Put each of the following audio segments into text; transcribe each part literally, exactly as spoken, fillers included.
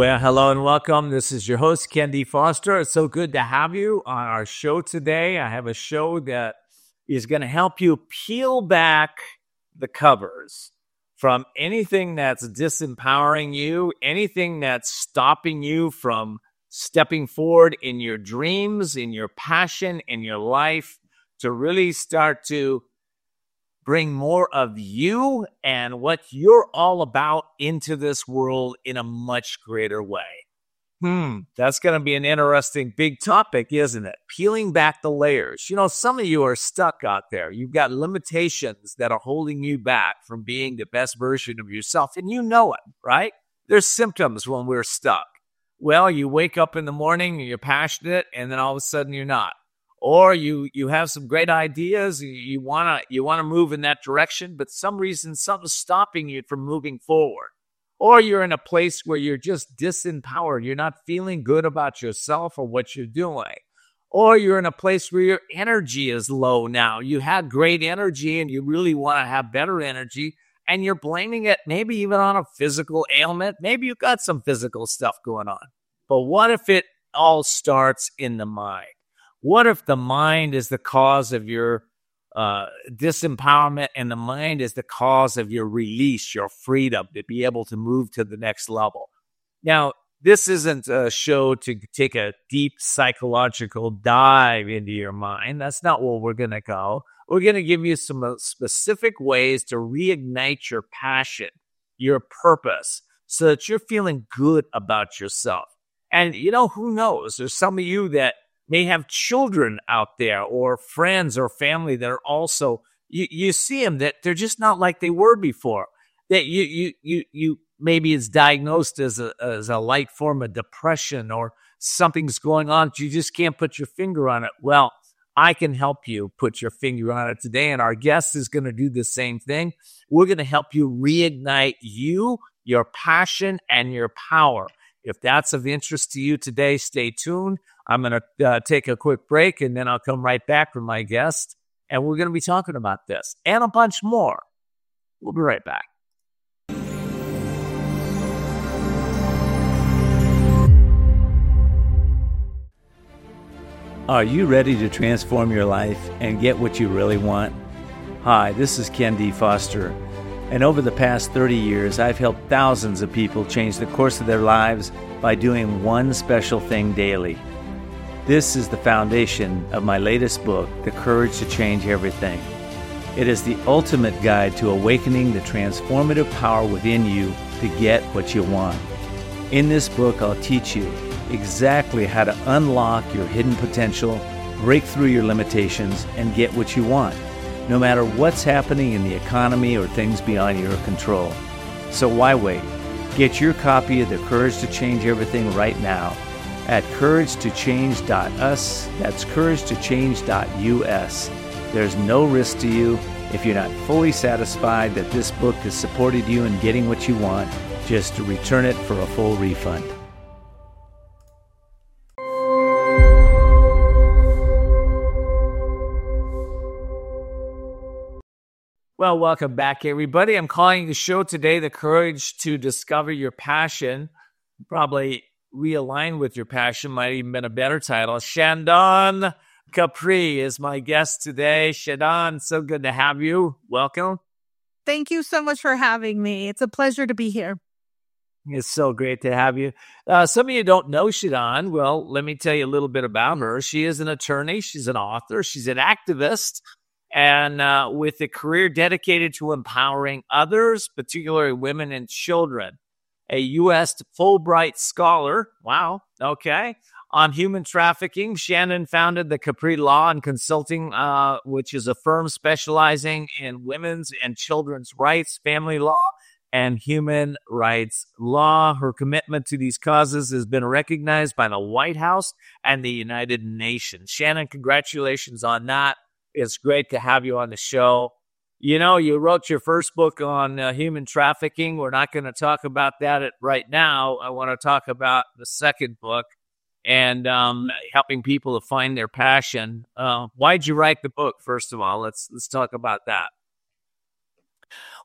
Well, hello and welcome. This is your host, Ken D. Foster. It's so good to have you on our show today. I have a show that is going to help you peel back the covers from anything that's disempowering you, anything that's stopping you from stepping forward in your dreams, in your passion, in your life, to really start to bring more of you and what you're all about into this world in a much greater way. Hmm, that's going to be an interesting big topic, isn't it? Peeling back the layers. You know, some of you are stuck out there. You've got limitations that are holding you back from being the best version of yourself, and you know it, right? There's symptoms when we're stuck. Well, you wake up in the morning and you're passionate, and then all of a sudden you're not. Or you you have some great ideas, you wanna you wanna move in that direction, but some reason something's stopping you from moving forward. Or you're in a place where you're just disempowered, you're not feeling good about yourself or what you're doing. Or you're in a place where your energy is low now. You had great energy and you really want to have better energy, and you're blaming it maybe even on a physical ailment. Maybe you've got some physical stuff going on. But what if it all starts in the mind? What if the mind is the cause of your uh, disempowerment, and the mind is the cause of your release, your freedom to be able to move to the next level? Now, this isn't a show to take a deep psychological dive into your mind. That's not where we're going to go. We're going to give you some specific ways to reignite your passion, your purpose, so that you're feeling good about yourself. And, you know, who knows? There's some of you that may have children out there or friends or family that are also, you, you see them that they're just not like they were before. That you, you, you, you maybe it's diagnosed as a, as a light form of depression, or something's going on. You just can't put your finger on it. Well, I can help you put your finger on it today. And our guest is going to do the same thing. We're going to help you reignite you, your passion, and your power. If that's of interest to you today, stay tuned. I'm going to uh, take a quick break, and then I'll come right back with my guest, and we're going to be talking about this and a bunch more. We'll be right back. Are you ready to transform your life and get what you really want? Hi, this is Ken D. Foster, and over the past thirty years, I've helped thousands of people change the course of their lives by doing one special thing daily. This is the foundation of my latest book, The Courage to Change Everything. It is the ultimate guide to awakening the transformative power within you to get what you want. In this book, I'll teach you exactly how to unlock your hidden potential, break through your limitations, and get what you want, no matter what's happening in the economy or things beyond your control. So why wait? Get your copy of The Courage to Change Everything right now at courage to change dot u s. That's courage to change dot u s. There's no risk to you. If you're not fully satisfied that this book has supported you in getting what you want, just return it for a full refund. Well, welcome back, everybody. I'm calling the show today The Courage to Discover Your Passion. Probably realign with your passion might even been a better title. Shandon Capri is my guest today. Shandon, so good to have you. Welcome. Thank you so much for having me. It's a pleasure to be here. It's so great to have you. Uh, some of you don't know Shandon. Well, let me tell you a little bit about her. She is an attorney. She's an author. She's an activist. And uh, with a career dedicated to empowering others, particularly women and children. A U S Fulbright scholar, wow, okay, on human trafficking. Shandon founded the Capri Law and Consulting, uh, which is a firm specializing in women's and children's rights, family law, and human rights law. Her commitment to these causes has been recognized by the White House and the United Nations. Shandon, congratulations on that. It's great to have you on the show. You know, you wrote your first book on uh, human trafficking. We're not going to talk about that right now. I want to talk about the second book and um, helping people to find their passion. Uh, why'd you write the book, first of all? Let's let's talk about that.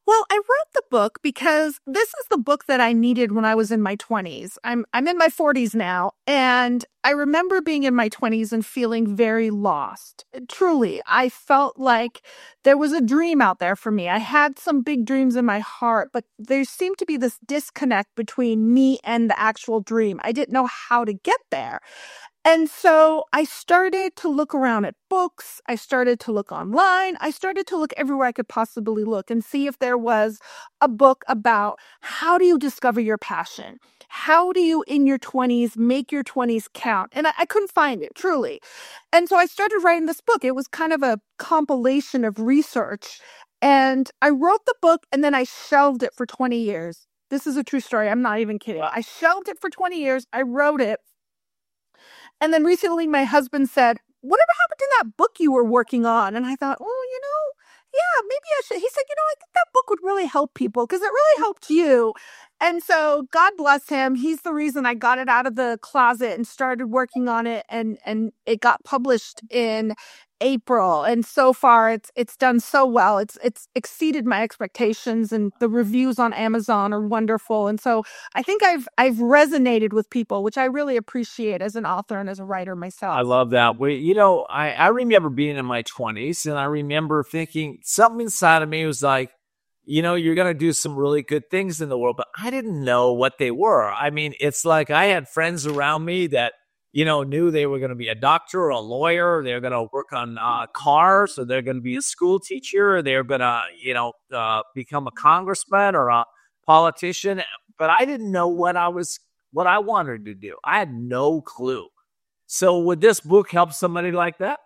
Well, I wrote the book because this is the book that I needed when I was in my twenties. I'm I'm in my forties now, and I remember being in my twenties and feeling very lost. Truly, I felt like there was a dream out there for me. I had some big dreams in my heart, but there seemed to be this disconnect between me and the actual dream. I didn't know how to get there. And so I started to look around at books. I started to look online. I started to look everywhere I could possibly look and see if there was a book about how do you discover your passion? How do you, in your twenties, make your twenties count? And I, I couldn't find it, truly. And so I started writing this book. It was kind of a compilation of research. And I wrote the book and then I shelved it for twenty years. This is a true story. I'm not even kidding. I shelved it for twenty years. I wrote it. And then recently my husband said, whatever happened to that book you were working on? And I thought, oh, you know, yeah, maybe I should. He said, you know, I think that book would really help people because it really helped you. And so God bless him. He's the reason I got it out of the closet and started working on it. And, and it got published in April. And so far it's it's done so well. It's it's exceeded my expectations, and the reviews on Amazon are wonderful. And so I think I've I've resonated with people, which I really appreciate as an author and as a writer myself. I love that. We, you know, I, I remember being in my twenties, and I remember thinking something inside of me was like, you know, you're going to do some really good things in the world, but I didn't know what they were. I mean, it's like I had friends around me that, you know, knew they were going to be a doctor or a lawyer. They're going to work on uh, cars, or they're going to be a school teacher. Or they're going to, you know, uh, become a congressman or a politician. But I didn't know what I was, what I wanted to do. I had no clue. So would this book help somebody like that?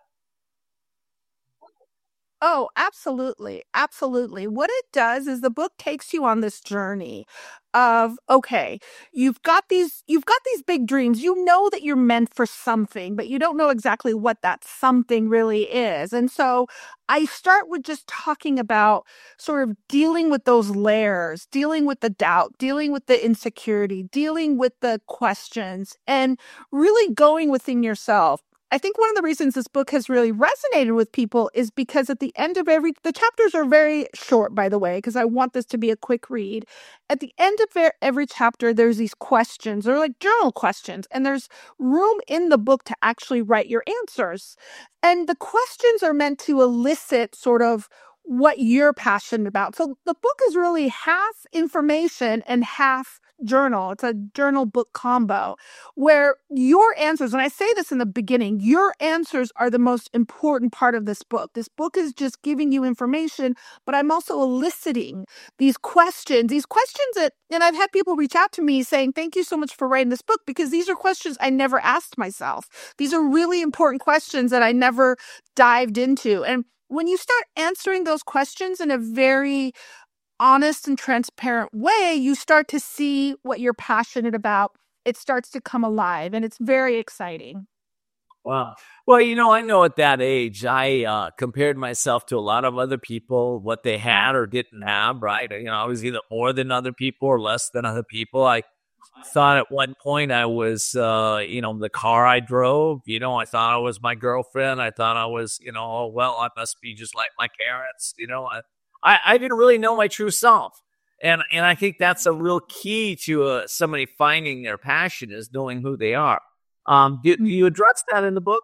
Oh, absolutely. Absolutely. What it does is the book takes you on this journey of, okay, you've got these you've got these big dreams. You know that you're meant for something, but you don't know exactly what that something really is. And so I start with just talking about sort of dealing with those layers, dealing with the doubt, dealing with the insecurity, dealing with the questions, and really going within yourself. I think one of the reasons this book has really resonated with people is because at the end of every, the chapters are very short, by the way, because I want this to be a quick read. At the end of ver- every chapter, there's these questions. They're like journal questions, and there's room in the book to actually write your answers. And the questions are meant to elicit sort of what you're passionate about. So the book is really half information and half journal. It's a journal book combo where your answers, and I say this in the beginning, your answers are the most important part of this book. This book is just giving you information, but I'm also eliciting these questions, these questions that, and I've had people reach out to me saying, thank you so much for writing this book, because these are questions I never asked myself. These are really important questions that I never dived into. And when you start answering those questions in a very honest and transparent way, you start to see what you're passionate about. It starts to come alive, and it's very exciting. Wow. Well, you know, I know at that age, I uh, compared myself to a lot of other people, what they had or didn't have, right? You know, I was either more than other people or less than other people. I thought at one point I was, uh, you know, the car I drove, you know, I thought I was my girlfriend. I thought I was, you know, oh, well, I must be just like my parents, you know. I, I, I didn't really know my true self. And and I think that's a real key to uh, somebody finding their passion, is knowing who they are. Um, do, do you address that in the book?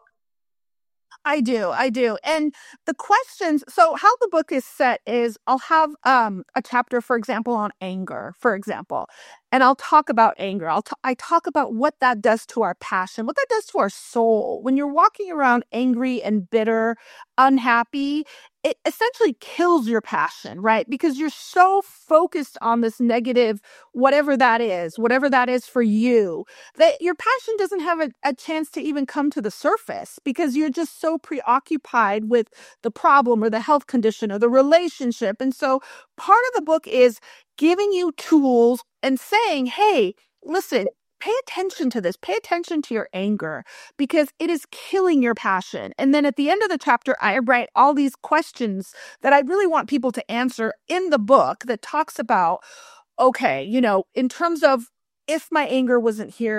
I do. I do. And the questions, so how the book is set is I'll have um a chapter, for example, on anger, for example. And I'll talk about anger. I'll t- I talk about what that does to our passion, what that does to our soul. When you're walking around angry and bitter, unhappy, it essentially kills your passion, right? Because you're so focused on this negative, whatever that is, whatever that is for you, that your passion doesn't have a, a chance to even come to the surface because you're just so preoccupied with the problem or the health condition or the relationship. And so part of the book is giving you tools and saying, hey, listen, pay attention to this. Pay attention to your anger because it is killing your passion. And then at the end of the chapter, I write all these questions that I really want people to answer in the book that talks about, okay, you know, in terms of if my anger wasn't here,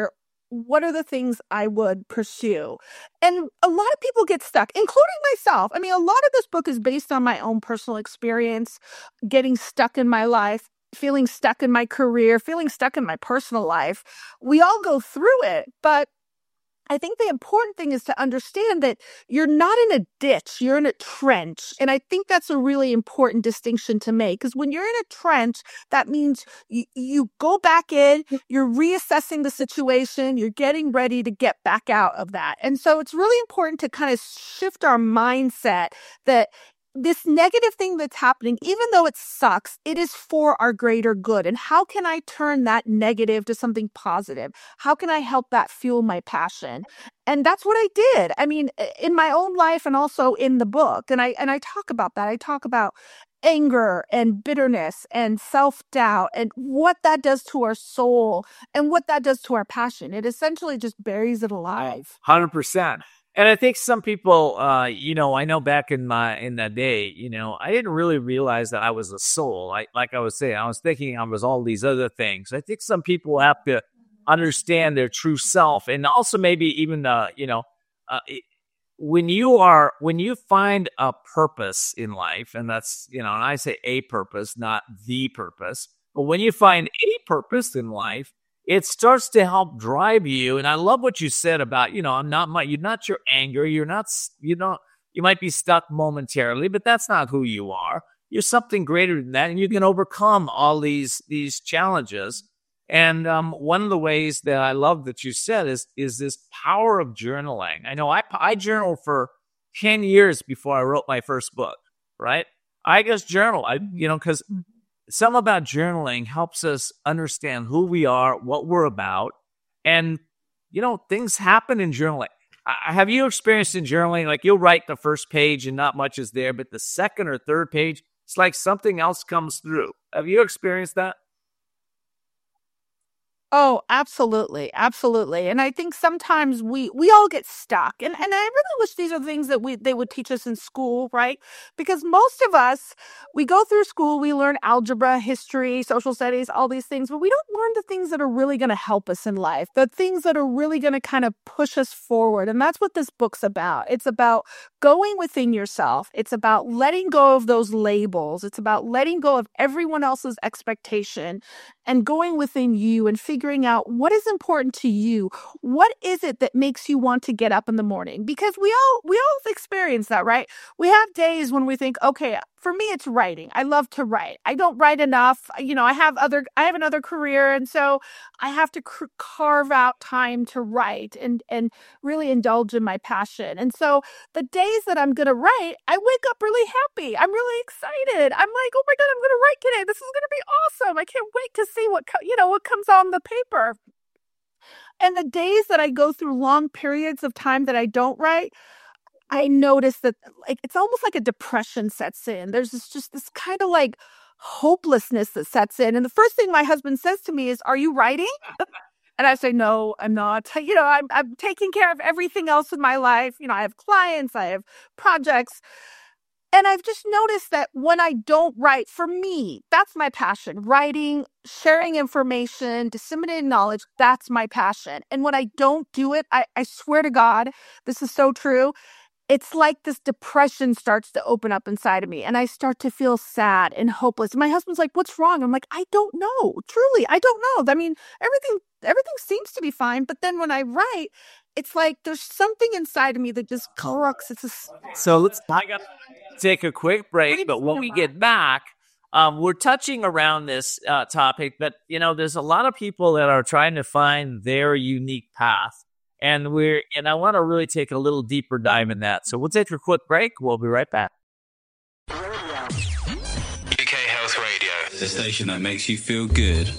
what are the things I would pursue? And a lot of people get stuck, including myself. I mean, a lot of this book is based on my own personal experience, getting stuck in my life, feeling stuck in my career, feeling stuck in my personal life. We all go through it, but I think the important thing is to understand that you're not in a ditch, you're in a trench. And I think that's a really important distinction to make, because when you're in a trench, that means you, you go back in, you're reassessing the situation, you're getting ready to get back out of that. And so it's really important to kind of shift our mindset that this negative thing that's happening, even though it sucks, it is for our greater good. And how can I turn that negative to something positive? How can I help that fuel my passion? And that's what I did. I mean, in my own life and also in the book. And I and I talk about that. I talk about anger and bitterness and self-doubt and what that does to our soul and what that does to our passion. It essentially just buries it alive. one hundred percent. And I think some people, uh, you know, I know back in my in that day, you know, I didn't really realize that I was a soul. I, like I was saying, I was thinking I was all these other things. I think some people have to understand their true self, and also maybe even, uh, you know, uh, it, when you are when you find a purpose in life, and that's, you know, and I say a purpose, not the purpose, but when you find a purpose in life, it starts to help drive you. And I love what you said about, you know, I'm not my, you're not your anger. You're not, you know, you might be stuck momentarily, but that's not who you are. You're something greater than that. And you can overcome all these, these challenges. And um, one of the ways that I love that you said is, is this power of journaling. I know I, I journaled for ten years before I wrote my first book, right? I just journal, I, you know, because something about journaling helps us understand who we are, what we're about, and, you know, things happen in journaling. I, have you experienced in journaling, like you'll write the first page and not much is there, but the second or third page, it's like something else comes through. Have you experienced that? Oh, absolutely. Absolutely. And I think sometimes we we all get stuck. And and I really wish these are things that we they would teach us in school, right? Because most of us, we go through school, we learn algebra, history, social studies, all these things, but we don't learn the things that are really going to help us in life, the things that are really going to kind of push us forward. And that's what this book's about. It's about going within yourself. It's about letting go of those labels. It's about letting go of everyone else's expectation and going within you and figuring out what is important to you. What is it that makes you want to get up in the morning? Because we all we all experience that, right? We have days when we think, okay, for me it's writing. I love to write. I don't write enough. You know, I have other I have another career, and so I have to cr- carve out time to write and and really indulge in my passion. And so the days that I'm going to write, I wake up really happy. I'm really excited. I'm like, oh my God, I'm going to write today. This is going to be awesome. I can't wait to see what, co- you know, what comes on the paper. And the days that I go through long periods of time that I don't write, I notice that like it's almost like a depression sets in. There's this, just this kind of like hopelessness that sets in. And the first thing my husband says to me is, "Are you writing?" And I say, "No, I'm not. You know, I'm I'm taking care of everything else in my life. You know, I have clients, I have projects." And I've just noticed that when I don't write, for me, that's my passion. Writing, sharing information, disseminating knowledge, that's my passion. And when I don't do it, I, I swear to God, this is so true. It's like this depression starts to open up inside of me and I start to feel sad and hopeless. My husband's like, "What's wrong?" I'm like, "I don't know. Truly, I don't know. I mean, everything everything seems to be fine, but then when I write, it's like there's something inside of me that just crux. It's a So let's I got to take a quick break, but when we get back, um, we're touching around this uh, topic. But you know, there's a lot of people that are trying to find their unique path, and we're and I want to really take a little deeper dive in that. So we'll take a quick break. We'll be right back. U K Health Radio, the station that makes you feel good.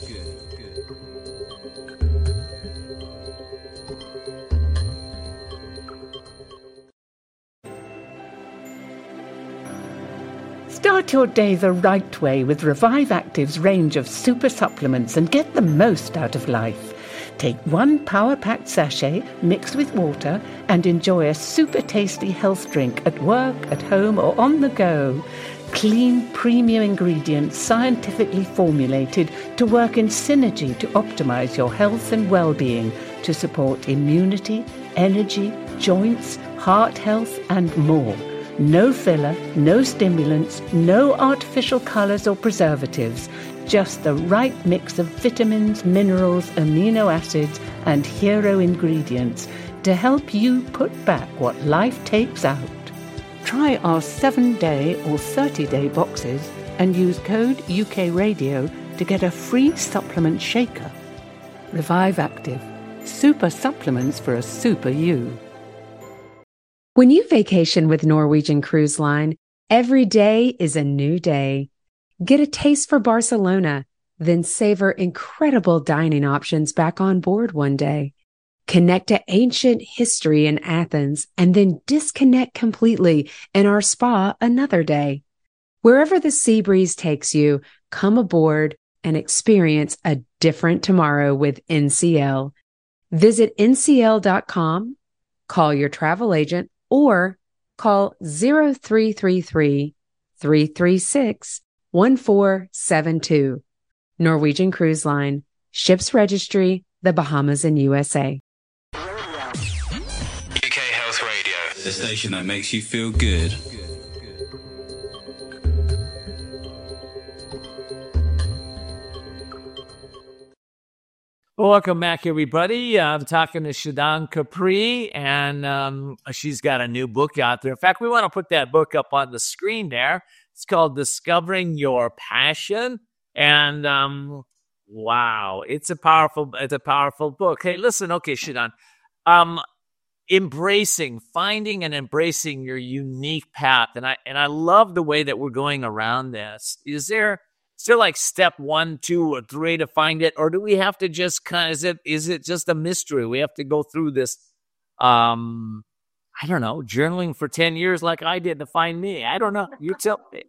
Start your day the right way with Revive Active's range of super supplements and get the most out of life. Take one power-packed sachet mixed with water and enjoy a super tasty health drink at work, at home or on the go. Clean, premium ingredients scientifically formulated to work in synergy to optimize your health and well-being. to support immunity, energy, joints, heart health, and more. No filler, no stimulants, no artificial colors or preservatives, just the right mix of vitamins, minerals, amino acids, and hero ingredients to help you put back what life takes out. Try our seven-day or thirty-day boxes and use code U K Radio to get a free supplement shaker. Revive Active. Super supplements for a super you. When you vacation with Norwegian Cruise Line, every day is a new day. Get a taste for Barcelona, then savor incredible dining options back on board one day. Connect to ancient history in Athens, and then disconnect completely in our spa another day. Wherever the sea breeze takes you, come aboard and experience a different tomorrow with N C L. Visit N C L dot com, call your travel agent, or call zero three three three, three three six, one four seven two. Norwegian Cruise Line, Ships Registry, the Bahamas and U S A. U K Health Radio, the station that makes you feel good. Welcome back, everybody. Uh, I'm talking to Shadang Capri, and um, she's got a new book out there. In fact, we want to put that book up on the screen there. It's called Discovering Your Passion, and um, wow, it's a powerful, it's a powerful book. Hey, listen, okay, Shadang, um, embracing, finding, and embracing your unique path, and I and I love the way that we're going around this. Is there Is there like step one, two, or three to find it, or do we have to just kind of, is it is it just a mystery? We have to go through this, um, I don't know, journaling for ten years like I did to find me. I don't know. You tell me.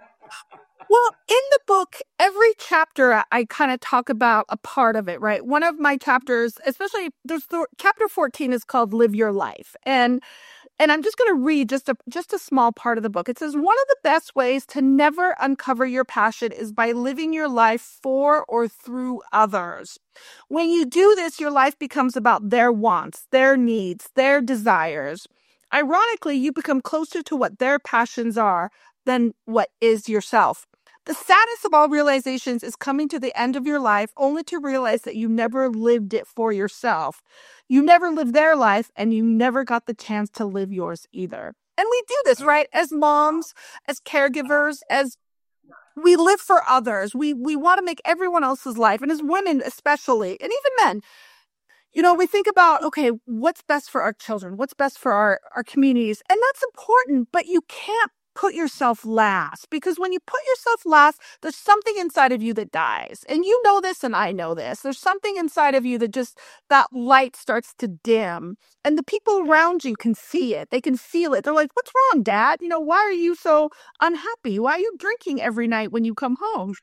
Well, in the book, every chapter I, I kind of talk about a part of it, right? One of my chapters, especially there's the, chapter fourteen is called Live Your Life. And And I'm just going to read just a just a small part of the book. It says, one of the best ways to never uncover your passion is by living your life for or through others. When you do this, your life becomes about their wants, their needs, their desires. Ironically, you become closer to what their passions are than what is yourself. The saddest of all realizations is coming to the end of your life only to realize that you never lived it for yourself. You never lived their life, and you never got the chance to live yours either. And we do this, right? As moms, as caregivers, as we live for others. We we want to make everyone else's life, and as women especially, and even men, you know, we think about, okay, what's best for our children? What's best for our, our communities? And that's important, but you can't put yourself last, because when you put yourself last, there's something inside of you that dies. And you know this, and I know this. There's something inside of you that just, that light starts to dim. And the people around you can see it. They can feel it. They're like, what's wrong, Dad? You know, why are you so unhappy? Why are you drinking every night when you come home?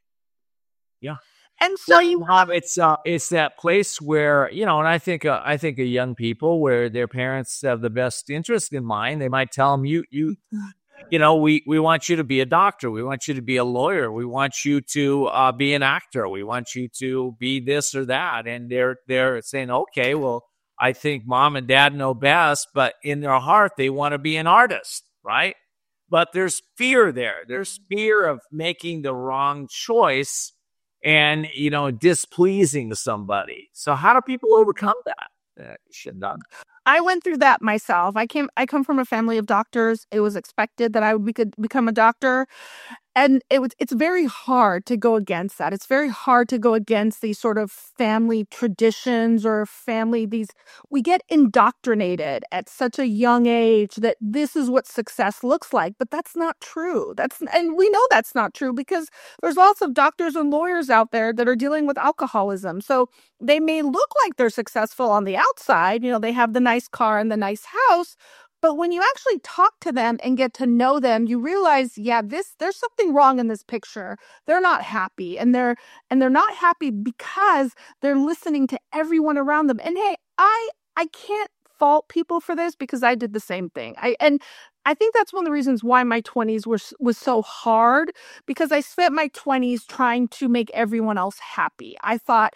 Yeah. And so well, you Mom, it's uh, it's that place where, you know, and I think uh, I think of young people where their parents have the best interest in mind. They might tell them, you you. You know, we, we want you to be a doctor. We want you to be a lawyer. We want you to uh, be an actor. We want you to be this or that. And they're they're saying, okay, well, I think Mom and Dad know best, but in their heart, they want to be an artist, right? But there's fear there. There's fear of making the wrong choice and, you know, displeasing somebody. So how do people overcome that? Uh, Shadang? I went through that myself. I came I come from a family of doctors. It was expected that I would be, become a doctor. And it was it's very hard to go against that. It's very hard to go against these sort of family traditions or family these we get indoctrinated at such a young age that this is what success looks like, but that's not true. That's and we know that's not true because there's lots of doctors and lawyers out there that are dealing with alcoholism. So they may look like they're successful on the outside, you know, they have the nice car and the nice house, but when you actually talk to them and get to know them, you realize, yeah, this there's something wrong in this picture. They're not happy, and they're and they're not happy because they're listening to everyone around them. And hey, I I can't fault people for this because I did the same thing. I and I think that's one of the reasons why my twenties were was so hard, because I spent my twenties trying to make everyone else happy. I thought,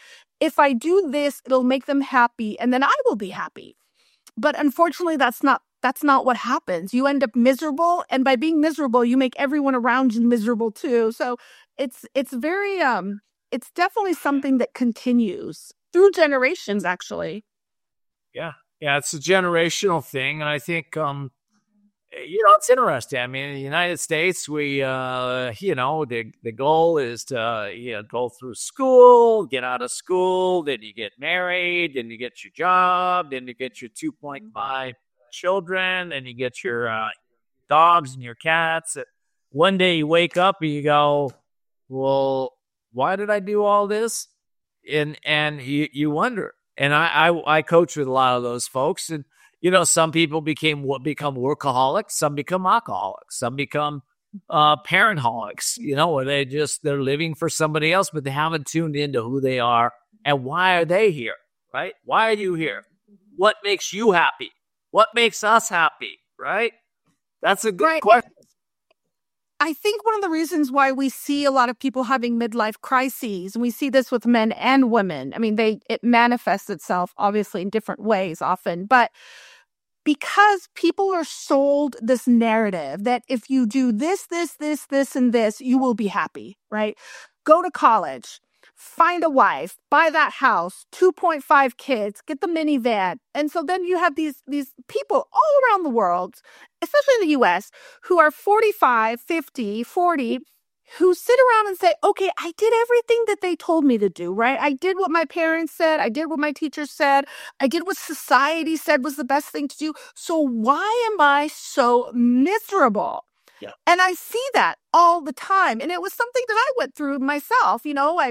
if I do this, it'll make them happy and then I will be happy. But unfortunately, that's not that's not what happens. You end up miserable, and by being miserable, you make everyone around you miserable too. So it's it's very um it's definitely something that continues through generations, actually. Yeah. Yeah, it's a generational thing. And I think, um, you know, it's interesting. I mean, in the United States, we, uh, you know, the, the goal is to, uh, you know, go through school, get out of school, then you get married, then you get your job, then you get your two point five children, and you get your uh, dogs and your cats. One day you wake up and you go, well, why did I do all this? And, and you, you wonder. And I, I, I coach with a lot of those folks. And, you know, some people became become workaholics. Some become alcoholics. Some become uh, parent-holics, you know, where they just, they're living for somebody else, but they haven't tuned into who they are and why are they here, right? Why are you here? What makes you happy? What makes us happy, right? That's a good Right. question. I think one of the reasons why we see a lot of people having midlife crises, and we see this with men and women, I mean, they it manifests itself obviously in different ways often, but because people are sold this narrative that if you do this, this, this, this, and this, you will be happy, right? Go to college, find a wife, buy that house, two point five kids, get the minivan. And so then you have these, these people all around the world, especially in the U S, who are forty-five, fifty, forty, who sit around and say, okay, I did everything that they told me to do, right? I did what my parents said. I did what my teachers said. I did what society said was the best thing to do. So why am I so miserable? Yeah. And I see that all the time. And it was something that I went through myself. You know, I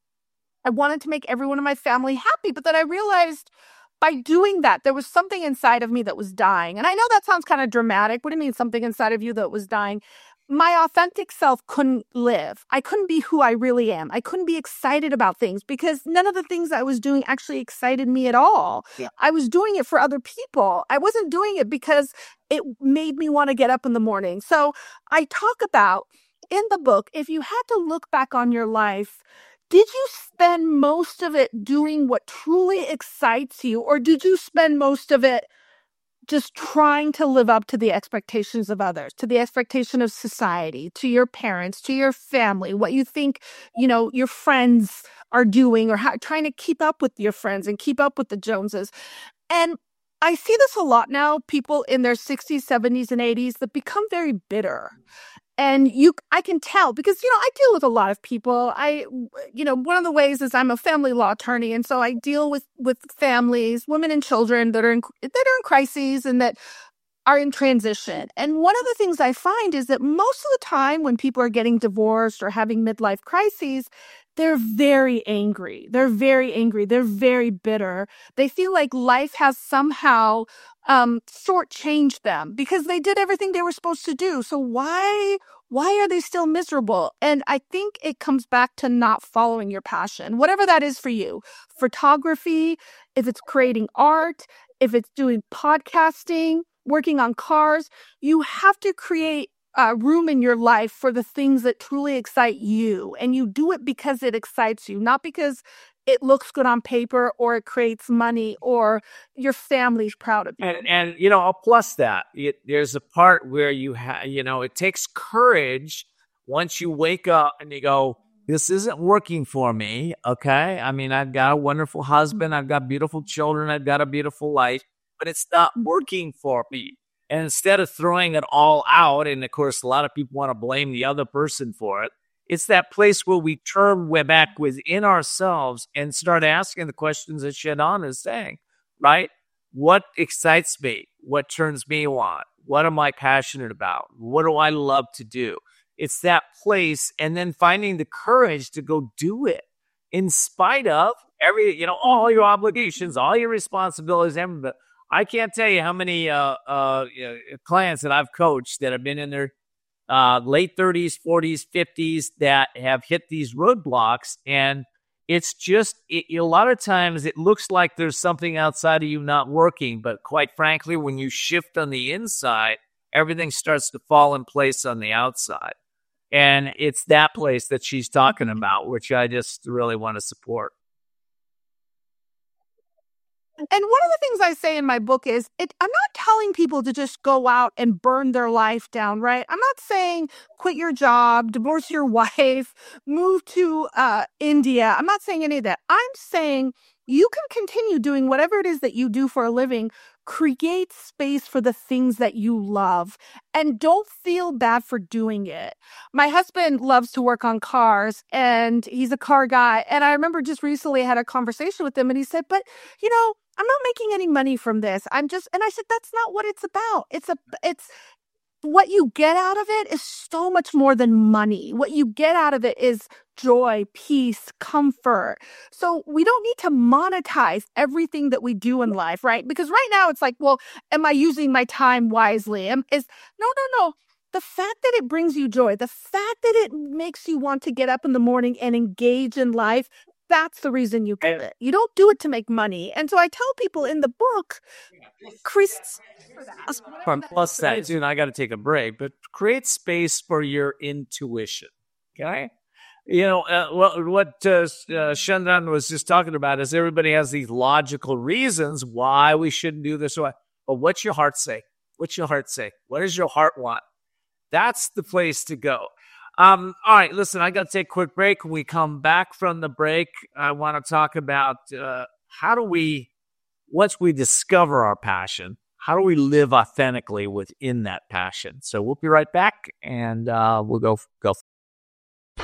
I wanted to make everyone in my family happy, but then I realized by doing that, there was something inside of me that was dying. And I know that sounds kind of dramatic. What do you mean something inside of you that was dying? My authentic self couldn't live. I couldn't be who I really am. I couldn't be excited about things because none of the things I was doing actually excited me at all. Yeah. I was doing it for other people. I wasn't doing it because it made me want to get up in the morning. So I talk about in the book, if you had to look back on your life, did you spend most of it doing what truly excites you, or did you spend most of it just trying to live up to the expectations of others, to the expectation of society, to your parents, to your family, what you think, you know, your friends are doing, or how, trying to keep up with your friends and keep up with the Joneses? And I see this a lot now, people in their sixties, seventies, and eighties that become very bitter. And you, I can tell because, you know, I deal with a lot of people. I, you know, one of the ways is I'm a family law attorney. And so I deal with, with families, women and children that are in, that are in crises and that are in transition. And one of the things I find is that most of the time when people are getting divorced or having midlife crises, they're very angry. They're very angry. They're very bitter. They feel like life has somehow um, shortchanged them because they did everything they were supposed to do. So why, why are they still miserable? And I think it comes back to not following your passion, whatever that is for you. Photography, if it's creating art, if it's doing podcasting, working on cars, you have to create Uh, room in your life for the things that truly excite you. And you do it because it excites you, not because it looks good on paper or it creates money or your family's proud of you. And, and you know, I'll plus that. It, there's a part where you have, you know, it takes courage once you wake up and you go, this isn't working for me, okay? I mean, I've got a wonderful husband. I've got beautiful children. I've got a beautiful life, but it's not working for me. And instead of throwing it all out, and of course, a lot of people want to blame the other person for it, it's that place where we turn way back within ourselves and start asking the questions that Shadon is saying, right? What excites me? What turns me on? What am I passionate about? What do I love to do? It's that place, and then finding the courage to go do it in spite of every, you know, all your obligations, all your responsibilities, everything. I can't tell you how many uh, uh, you know, clients that I've coached that have been in their uh, late thirties, forties, fifties that have hit these roadblocks. And it's just, it, a lot of times it looks like there's something outside of you not working. But quite frankly, when you shift on the inside, everything starts to fall in place on the outside. And it's that place that she's talking about, which I just really want to support. And one of the things I say in my book is, it, I'm not telling people to just go out and burn their life down, right? I'm not saying quit your job, divorce your wife, move to uh, India. I'm not saying any of that. I'm saying you can continue doing whatever it is that you do for a living. Create space for the things that you love and don't feel bad for doing it. My husband loves to work on cars and he's a car guy. And I remember just recently I had a conversation with him and he said, but you know, I'm not making any money from this. I'm just, and I said, that's not what it's about. It's a, it's, what you get out of it is so much more than money. What you get out of it is joy, peace, comfort. So we don't need to monetize everything that we do in life, right? Because right now it's like, well, am I using my time wisely? Am, is no, no, no. The fact that it brings you joy, the fact that it makes you want to get up in the morning and engage in life, that's the reason you do it. You don't do it to make money. And so I tell people in the book, Chris, plus that too, and I got to take a break, but create space for your intuition. Okay. You know, uh, well, what uh, uh, Shandan was just talking about is everybody has these logical reasons why we shouldn't do this. But what's your heart say? What's your heart say? What does your heart want? That's the place to go. Um, all right, listen, I got to take a quick break. When we come back from the break, I want to talk about uh, how do we, once we discover our passion, how do we live authentically within that passion? So we'll be right back, and uh, we'll go go. U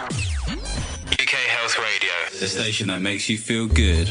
K Health Radio, the station that makes you feel good.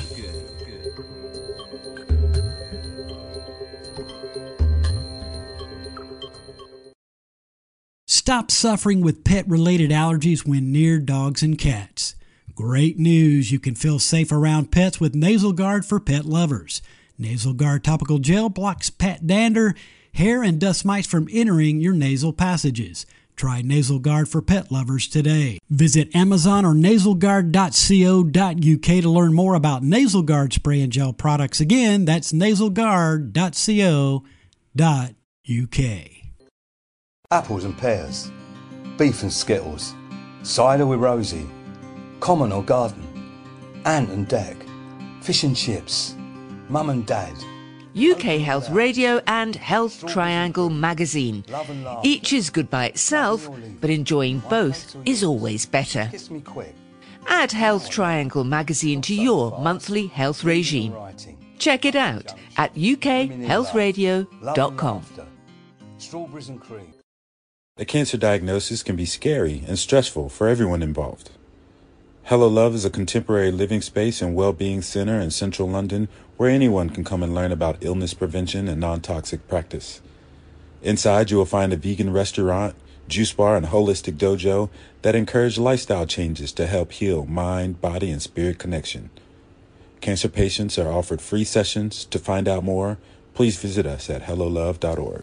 Stop suffering with pet-related allergies when near dogs and cats. Great news! You can feel safe around pets with Nasal Guard for pet lovers. Nasal Guard topical gel blocks pet dander, hair, and dust mites from entering your nasal passages. Try Nasal Guard for pet lovers today. Visit Amazon or nasal guard dot co dot u k to learn more about Nasal Guard spray and gel products. Again, that's nasal guard dot co dot u k. Apples and pears, beef and skittles, cider with Rosie, common or garden, ant and deck, fish and chips, mum and dad. U K Health Radio and Health Triangle magazine. Each is good by itself, but enjoying both is always better. Add Health Triangle magazine to your monthly health regime. Check it out at u k health radio dot com. Strawberries and cream. A cancer diagnosis can be scary and stressful for everyone involved. Hello Love is a contemporary living space and well-being center in central London where anyone can come and learn about illness prevention and non-toxic practice. Inside, you will find a vegan restaurant, juice bar, and holistic dojo that encourage lifestyle changes to help heal mind, body, and spirit connection. Cancer patients are offered free sessions. To find out more, please visit us at hello love dot org.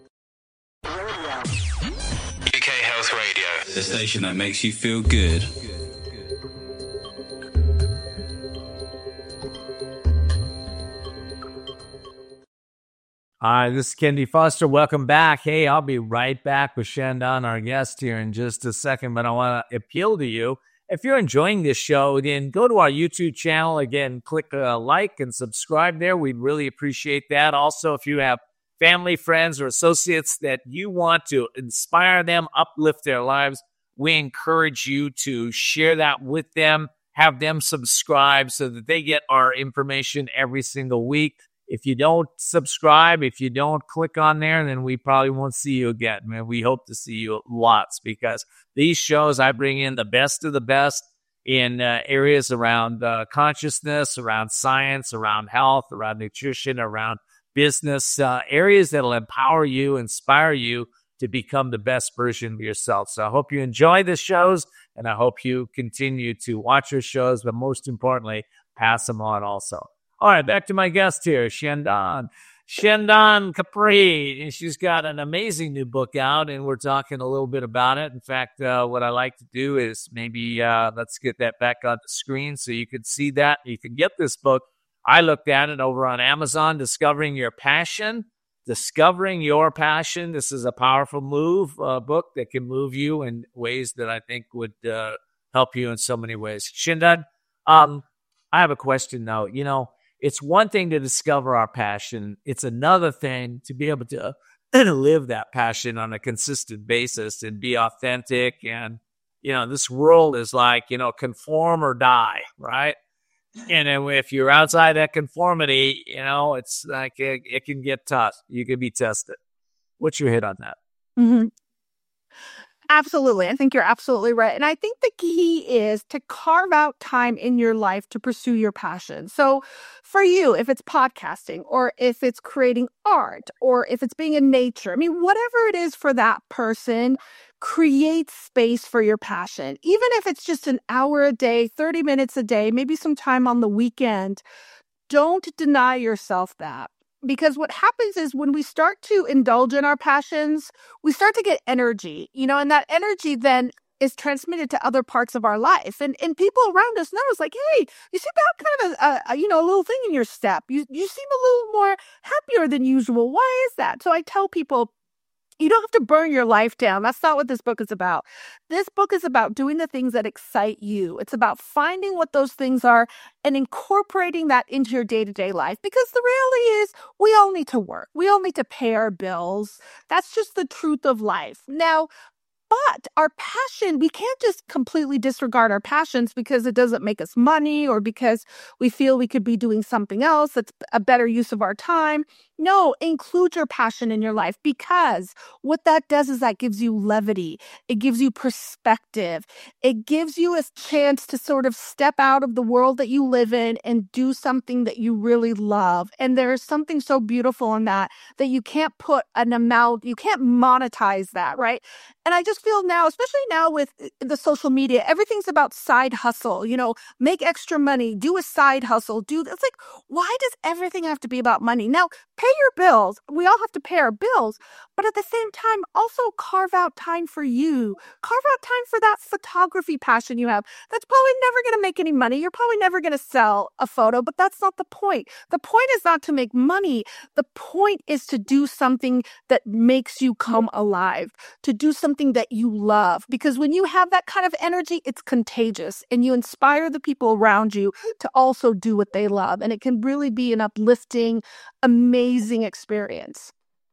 U K Health Radio, the station that makes you feel good. Hi, this is Kendi Foster. Welcome back. Hey, I'll be right back with Shandan, our guest here, in just a second, but I want to appeal to you. If you're enjoying this show, then go to our YouTube channel. Again, click uh, like and subscribe there. We'd really appreciate that. Also, if you have family, friends, or associates that you want to inspire them, uplift their lives, we encourage you to share that with them, have them subscribe so that they get our information every single week. If you don't subscribe, if you don't click on there, then we probably won't see you again. Man, we hope to see you lots because these shows, I bring in the best of the best in uh, areas around uh, consciousness, around science, around health, around nutrition, around business, uh, areas that will empower you, inspire you to become the best version of yourself. So I hope you enjoy the shows, and I hope you continue to watch your shows, but most importantly, pass them on also. All right, back to my guest here, Shandan. Shandan Capri, and she's got an amazing new book out, and we're talking a little bit about it. In fact, uh, what I like to do is maybe uh, let's get that back on the screen so you can see that. You can get this book. I looked at it over on Amazon, Discovering Your Passion. Discovering Your Passion. This is a powerful move, uh, book that can move you in ways that I think would uh, help you in so many ways. Shandan, um, I have a question, though. You know, it's one thing to discover our passion. It's another thing to be able to live that passion on a consistent basis and be authentic. And, you know, this world is like, you know, conform or die, right? And then if you're outside that conformity, you know, it's like it, it can get tough. You can be tested. What's your hit on that? Mm-hmm. Absolutely. I think you're absolutely right. And I think the key is to carve out time in your life to pursue your passion. So for you, if it's podcasting or if it's creating art or if it's being in nature, I mean, whatever it is for that person, create space for your passion. Even if it's just an hour a day, thirty minutes a day, maybe some time on the weekend, don't deny yourself that. Because what happens is when we start to indulge in our passions, we start to get energy, you know, and that energy then is transmitted to other parts of our life. And and people around us know, it's like, hey, you seem to have kind of a, a, you know, a little thing in your step. You, you seem a little more happier than usual. Why is that? So I tell people, you don't have to burn your life down. That's not what this book is about. This book is about doing the things that excite you. It's about finding what those things are and incorporating that into your day-to-day life. Because the reality is we all need to work. We all need to pay our bills. That's just the truth of life. Now, but our passion, we can't just completely disregard our passions because it doesn't make us money or because we feel we could be doing something else that's a better use of our time. No, include your passion in your life because what that does is that gives you levity. It gives you perspective. It gives you a chance to sort of step out of the world that you live in and do something that you really love. And there's something so beautiful in that that you can't put an amount, you can't monetize that, right? And I just feel now, especially now with the social media, everything's about side hustle, you know, make extra money, do a side hustle, do, it's like, why does everything have to be about money? Now, pay your bills. We all have to pay our bills, but at the same time, also carve out time for you. Carve out time for that photography passion you have. That's probably never going to make any money. You're probably never going to sell a photo, but that's not the point. The point is not to make money. The point is to do something that makes you come alive, to do something that you love. Because when you have that kind of energy, it's contagious and you inspire the people around you to also do what they love. And it can really be an uplifting, amazing experience.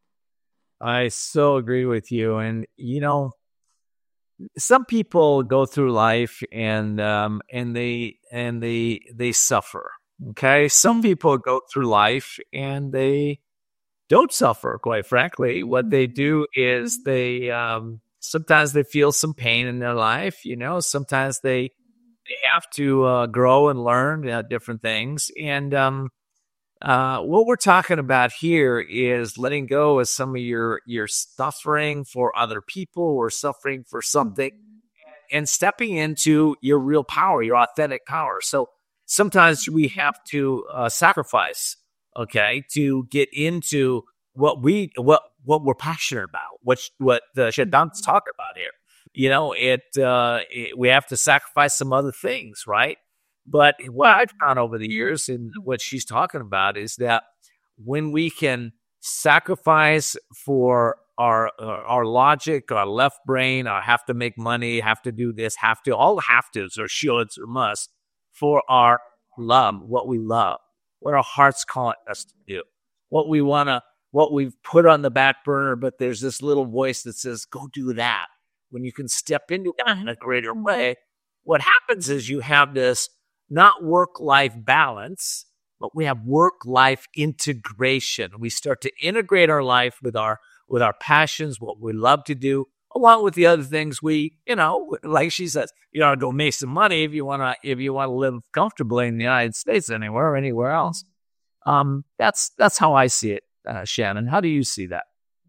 I so agree with you. And, you know, some people go through life and um, and they and they they suffer. Okay. Some people go through life and they don't suffer, quite frankly. What they do is they um, sometimes they feel some pain in their life, you know, sometimes they they have to uh, grow and learn uh, different things. And um, uh, what we're talking about here is letting go of some of your, your suffering for other people or suffering for something and stepping into your real power, your authentic power. So sometimes we have to uh, sacrifice, okay, to get into what we what what we're passionate about, which what the Shadant's talking about here. You know, it, uh, it we have to sacrifice some other things, right? But what I've found over the years, and what she's talking about, is that when we can sacrifice for our uh, our logic, our left brain, our have to make money, have to do this, have to, all have tos or shoulds or musts for our love, what we love, what our heart's calling us to do, what we want to, what we've put on the back burner, but there's this little voice that says, go do that. When you can step into that in a greater way, what happens is you have this not work-life balance, but we have work-life integration. We start to integrate our life with our with our passions, what we love to do, along with the other things we, you know, like she says, you know, go make some money if you want to if you want to live comfortably in the United States, anywhere or anywhere else. Um, that's that's how I see it, uh, Shannon. How do you see that?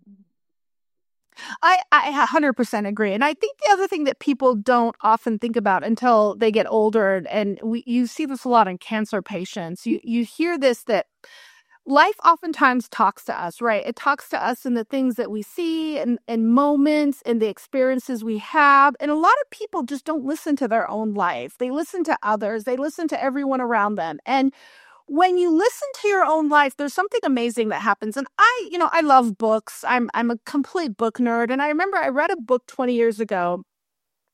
I, I one hundred percent agree. And I think the other thing that people don't often think about until they get older, and we you see this a lot in cancer patients, you, you hear this, that life oftentimes talks to us, right? It talks to us in the things that we see and, and moments and the experiences we have. And a lot of people just don't listen to their own life. They listen to others. They listen to everyone around them. And when you listen to your own life, there's something amazing that happens. And I, you know, I love books. I'm I'm a complete book nerd. And I remember I read a book twenty years ago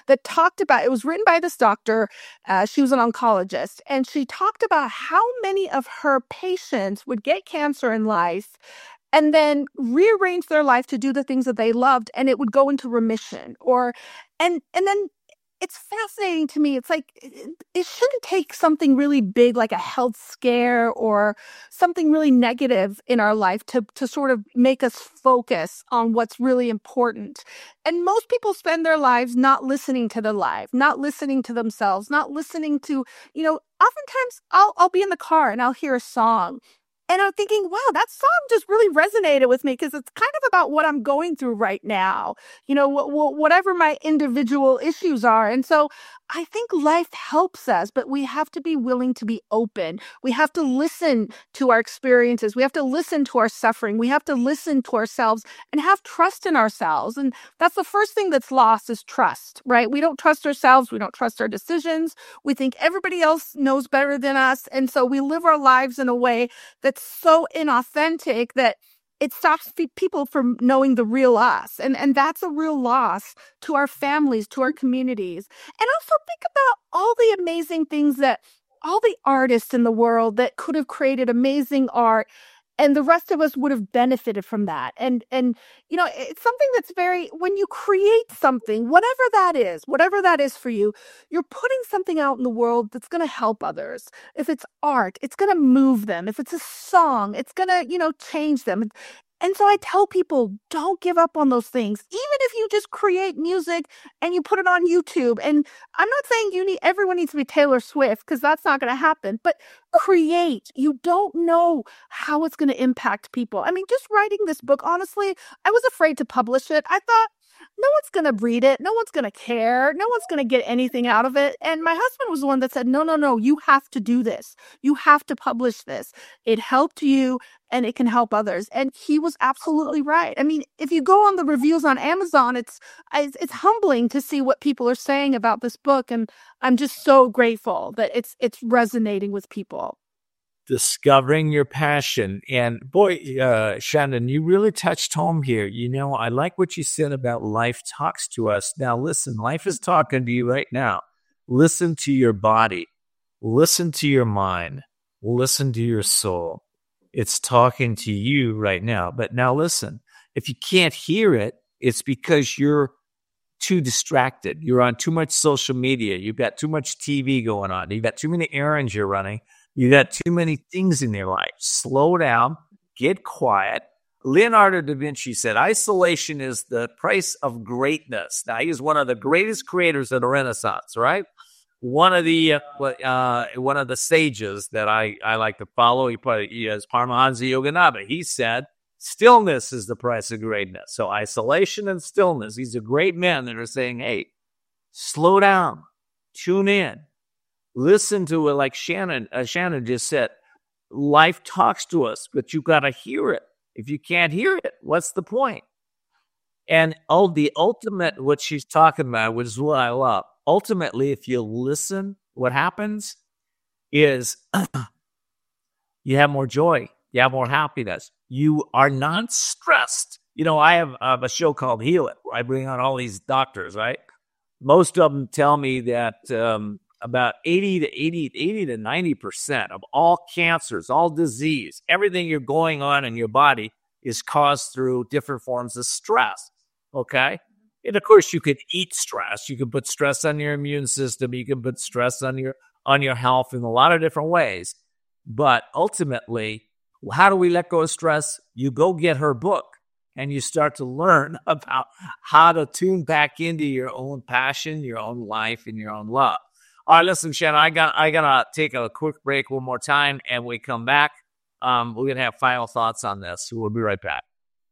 that talked about, it was written by this doctor. Uh, she was an oncologist, and she talked about how many of her patients would get cancer in life and then rearrange their life to do the things that they loved, and it would go into remission. Or, and and then it's fascinating to me. It's like it, it shouldn't take something really big like a health scare or something really negative in our life to to sort of make us focus on what's really important. And most people spend their lives not listening to their life, not listening to themselves, not listening to, you know, oftentimes I'll I'll be in the car and I'll hear a song. And I'm thinking, wow, that song just really resonated with me because it's kind of about what I'm going through right now, you know, wh- wh- whatever my individual issues are. And so I think life helps us, but we have to be willing to be open. We have to listen to our experiences. We have to listen to our suffering. We have to listen to ourselves and have trust in ourselves. And that's the first thing that's lost is trust, right? We don't trust ourselves. We don't trust our decisions. We think everybody else knows better than us. And so we live our lives in a way that's so inauthentic that it stops pe- people from knowing the real us. And, and that's a real loss to our families, to our communities. And also think about all the amazing things that all the artists in the world that could have created amazing art, and the rest of us would have benefited from that. And, and you know, it's something that's very, when you create something, whatever that is, whatever that is for you, you're putting something out in the world that's going to help others. If it's art, it's going to move them. If it's a song, it's going to, you know, change them. And so I tell people, don't give up on those things. Even if you just create music and you put it on YouTube. And I'm not saying you need, everyone needs to be Taylor Swift, because that's not going to happen. But create. You don't know how it's going to impact people. I mean, just writing this book, honestly, I was afraid to publish it. I thought, no one's going to read it. No one's going to care. No one's going to get anything out of it. And my husband was the one that said, no, no, no, you have to do this. You have to publish this. It helped you and it can help others. And he was absolutely right. I mean, if you go on the reviews on Amazon, it's, it's, it's humbling to see what people are saying about this book. And I'm just so grateful that it's, it's resonating with people. Discovering your passion. And boy, uh, Shannon, you really touched home here. You know, I like what you said about life talks to us. Now, listen, life is talking to you right now. Listen to your body. Listen to your mind. Listen to your soul. It's talking to you right now. But now listen, if you can't hear it, it's because you're too distracted. You're on too much social media. You've got too much T V going on. You've got too many errands you're running. You got too many things in your life. Slow down, get quiet. Leonardo da Vinci said, isolation is the price of greatness. Now, he is one of the greatest creators of the Renaissance, right? One of the uh, uh, one of the sages that I, I like to follow, he, probably, he is Paramahansa Yogananda. He said, stillness is the price of greatness. So isolation and stillness. These are great men that are saying, hey, slow down, tune in. Listen to it like Shannon, uh, Shannon just said. Life talks to us, but you got to hear it. If you can't hear it, what's the point? And oh, the ultimate, what she's talking about, which is what I love. Ultimately, if you listen, what happens is you have more joy. You have more happiness. You are not stressed. You know, I have, I have a show called Heal It, where I bring on all these doctors, right? Most of them tell me that um, about eighty to eighty, eighty to ninety percent of all cancers, all disease, everything you're going on in your body is caused through different forms of stress, okay? And of course, you could eat stress. You can put stress on your immune system. You can put stress on your on your health in a lot of different ways. But ultimately, how do we let go of stress? You go get her book, and you start to learn about how to tune back into your own passion, your own life, and your own love. All right, listen, Shannon, I got I gotta take a quick break one more time, and we come back. Um, we're gonna have final thoughts on this. So we'll be right back.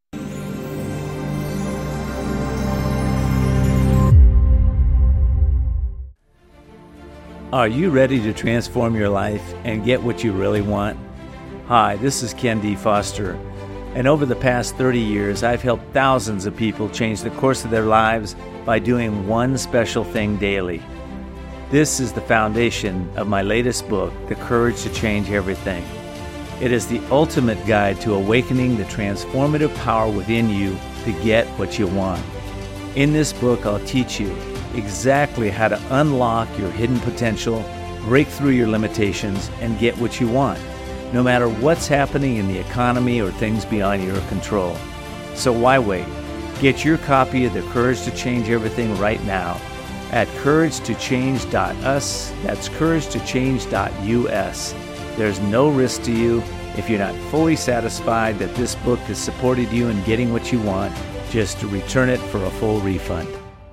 Are you ready to transform your life and get what you really want? Hi, this is Ken D. Foster, and over the past thirty years, I've helped thousands of people change the course of their lives by doing one special thing daily. This is the foundation of my latest book, The Courage to Change Everything. It is the ultimate guide to awakening the transformative power within you to get what you want. In this book, I'll teach you exactly how to unlock your hidden potential, break through your limitations, and get what you want, no matter what's happening in the economy or things beyond your control. So why wait? Get your copy of The Courage to Change Everything right now at courage to change dot u s. That's courage to change dot u s. There's no risk to you. If you're not fully satisfied that this book has supported you in getting what you want, just return it for a full refund.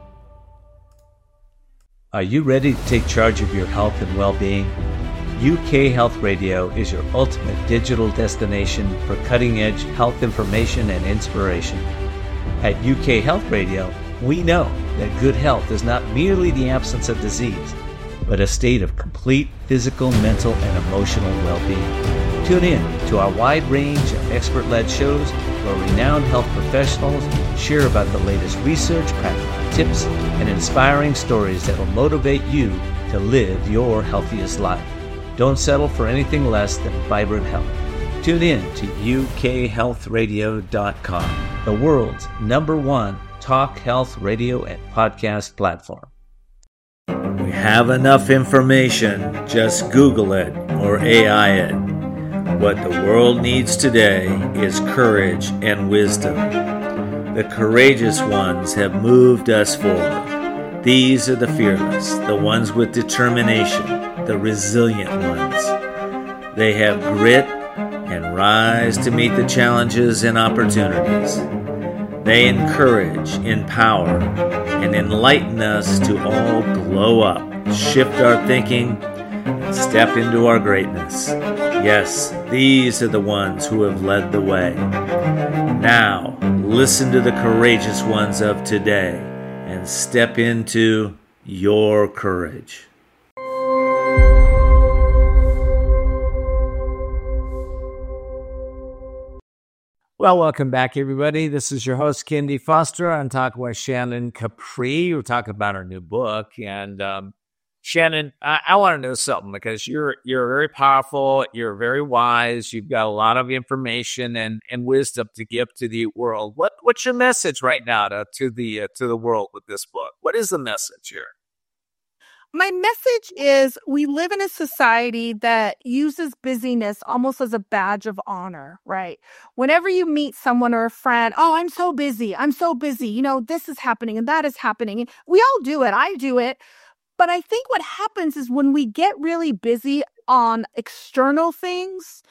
Are you ready to take charge of your health and well-being? U K Health Radio is your ultimate digital destination for cutting-edge health information and inspiration. At U K Health Radio, we know that good health is not merely the absence of disease, but a state of complete physical, mental, and emotional well-being. Tune in to our wide range of expert-led shows where renowned health professionals share about the latest research, practical tips, and inspiring stories that will motivate you to live your healthiest life. Don't settle for anything less than vibrant health. Tune in to U K health radio dot com, the world's number one talk health radio and podcast platform. We have enough information. Just Google it or A I it. What the world needs today is courage and wisdom. The courageous ones have moved us forward. These are the fearless, the ones with determination, the resilient ones. They have grit and rise to meet the challenges and opportunities. They encourage, empower, and enlighten us to all glow up, shift our thinking, and step into our greatness. Yes, these are the ones who have led the way. Now, listen to the courageous ones of today and step into your courage. Well, welcome back, everybody. This is your host, Ken D. Foster. I'm talking with Shannon Capri. We're talking about her new book. And um, Shannon, I, I want to know something because you're you're very powerful. You're very wise. You've got a lot of information and, and wisdom to give to the world. What what's your message right now to, to the uh, to the world with this book? What is the message here? My message is we live in a society that uses busyness almost as a badge of honor, right? Whenever you meet someone or a friend, oh, I'm so busy. I'm so busy. You know, this is happening and that is happening. And we all do it. I do it. But I think what happens is when we get really busy on external things,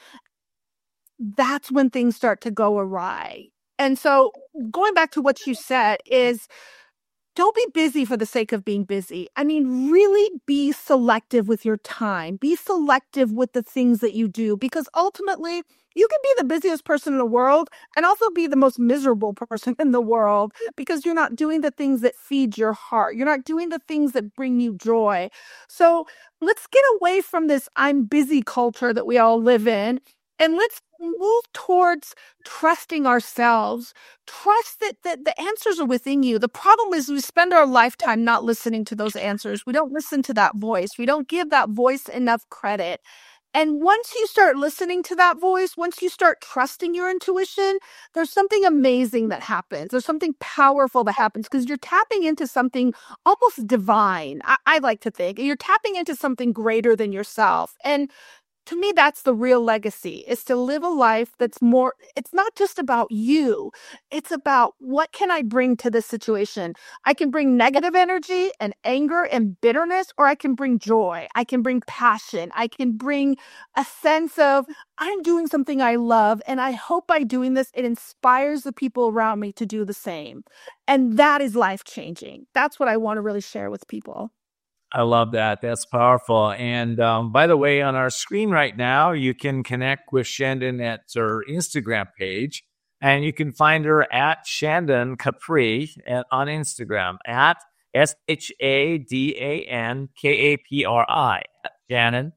that's when things start to go awry. And so going back to what you said is, don't be busy for the sake of being busy. I mean, really be selective with your time. Be selective with the things that you do, because ultimately you can be the busiest person in the world and also be the most miserable person in the world because you're not doing the things that feed your heart. You're not doing the things that bring you joy. So let's get away from this I'm busy culture that we all live in. And let's move towards trusting ourselves. Trust that, that the answers are within you. The problem is we spend our lifetime not listening to those answers. We don't listen to that voice. We don't give that voice enough credit. And once you start listening to that voice, once you start trusting your intuition, there's something amazing that happens. There's something powerful that happens because you're tapping into something almost divine. I, I like to think you're tapping into something greater than yourself. And to me, that's the real legacy, is to live a life that's more, it's not just about you. It's about what can I bring to this situation? I can bring negative energy and anger and bitterness, or I can bring joy. I can bring passion. I can bring a sense of I'm doing something I love. And I hope by doing this, it inspires the people around me to do the same. And that is life changing. That's what I want to really share with people. I love that. That's powerful. And um, by the way, on our screen right now, you can connect with Shannon at her Instagram page, and you can find her at Shannon Capri at, on Instagram at S H A D A N K A P R I. Shannon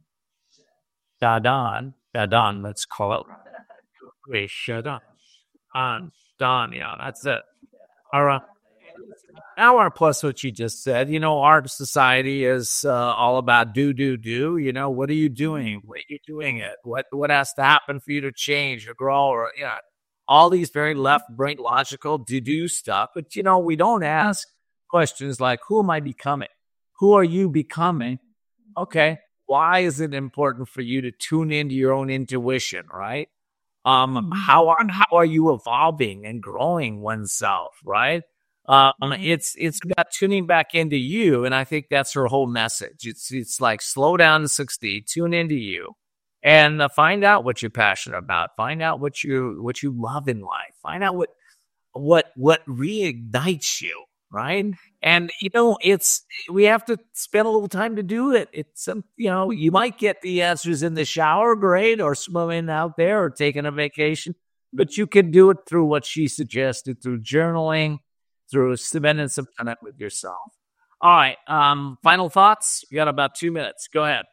Dadan, Dadan, let's call it. Wait, Dadan. On Don, yeah, that's it. All right. Hour plus what you just said. You know, our society is uh, all about do, do, do. You know, what are you doing? What are you doing it? What what has to happen for you to change or grow? Or you know, all these very left brain logical do, do stuff. But, you know, we don't ask questions like, who am I becoming? Who are you becoming? Okay. Why is it important for you to tune into your own intuition, right? Um, how are, how are you evolving and growing oneself, right? Uh, it's it's about tuning back into you, and I think that's her whole message. It's it's like slow down to succeed, tune into you, and uh, find out what you're passionate about. Find out what you what you love in life. Find out what what what reignites you, right? And you know, it's we have to spend a little time to do it. It's um, you know, you might get the answers in the shower, great, or swimming out there, or taking a vacation, but you can do it through what she suggested, through journaling, through spending some time with yourself. All right. Um, final thoughts? You got about two minutes. Go ahead.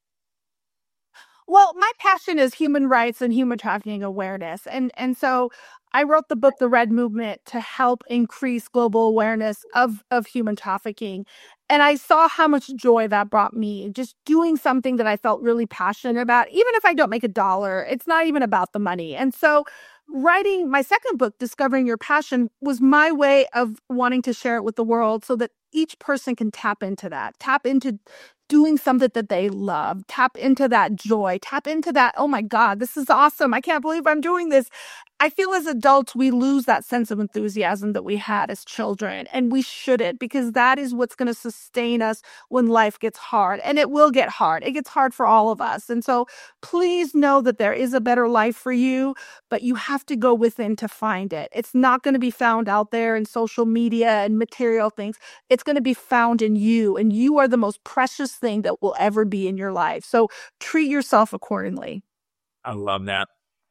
Well, my passion is human rights and human trafficking awareness. And and so I wrote the book, The Red Movement, to help increase global awareness of, of human trafficking. And I saw how much joy that brought me, just doing something that I felt really passionate about. Even if I don't make a dollar, it's not even about the money. And so writing my second book, Discovering Your Passion, was my way of wanting to share it with the world so that each person can tap into that, tap into doing something that they love, tap into that joy, tap into that, oh my God, this is awesome. I can't believe I'm doing this. I feel as adults, we lose that sense of enthusiasm that we had as children, and we shouldn't, because that is what's going to sustain us when life gets hard. And it will get hard. It gets hard for all of us. And so please know that there is a better life for you, but you have to go within to find it. It's not going to be found out there in social media and material things. It's going to be found in you, and you are the most precious thing that will ever be in your life. So treat yourself accordingly. I love that.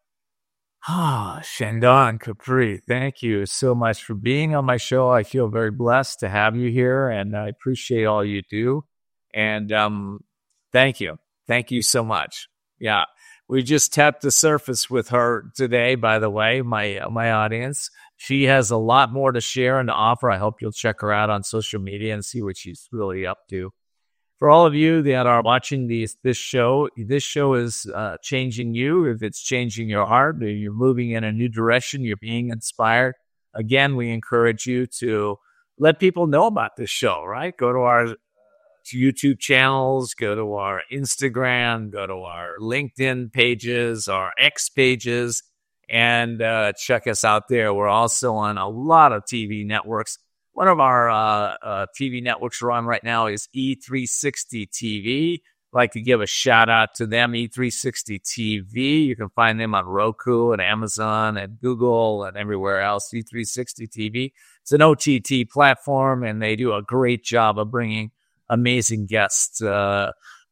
Ah, Shandon Capri, thank you so much for being on my show. I feel very blessed to have you here, and I appreciate all you do. And um, thank you. Thank you so much. Yeah, we just tapped the surface with her today, by the way, my my audience. She has a lot more to share and to offer. I hope you'll check her out on social media and see what she's really up to. For all of you that are watching these, this show, this show is uh, changing you. If it's changing your heart, or you're moving in a new direction, you're being inspired. Again, we encourage you to let people know about this show, right? Go to our YouTube channels, go to our Instagram, go to our LinkedIn pages, our X pages, and uh, check us out there. We're also on a lot of T V networks. One of our uh, uh, T V networks we're on right now is E three sixty T V. I'd like to give a shout out to them, E three sixty T V. You can find them on Roku and Amazon and Google and everywhere else, E three sixty T V. It's an O T T platform, and they do a great job of bringing amazing guests uh,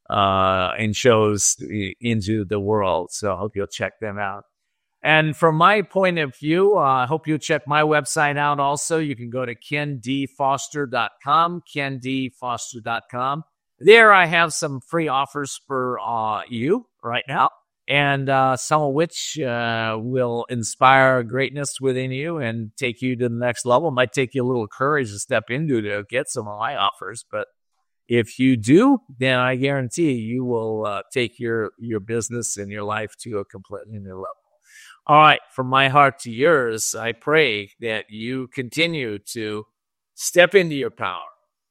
uh, and shows into the world. So I hope you'll check them out. And from my point of view, uh, I hope you'll check my website out also. You can go to ken d foster dot com, ken d foster dot com. There I have some free offers for uh, you right now, and uh, some of which uh, will inspire greatness within you and take you to the next level. It might take you a little courage to step into to get some of my offers, but if you do, then I guarantee you will uh, take your, your business and your life to a completely new level. All right, from my heart to yours, I pray that you continue to step into your power,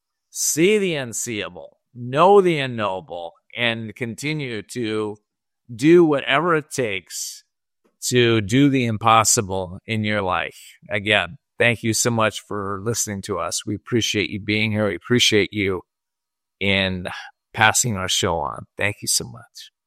see the unseeable, know the unknowable, and continue to do whatever it takes to do the impossible in your life. Again, thank you so much for listening to us. We appreciate you being here. We appreciate you in passing our show on. Thank you so much.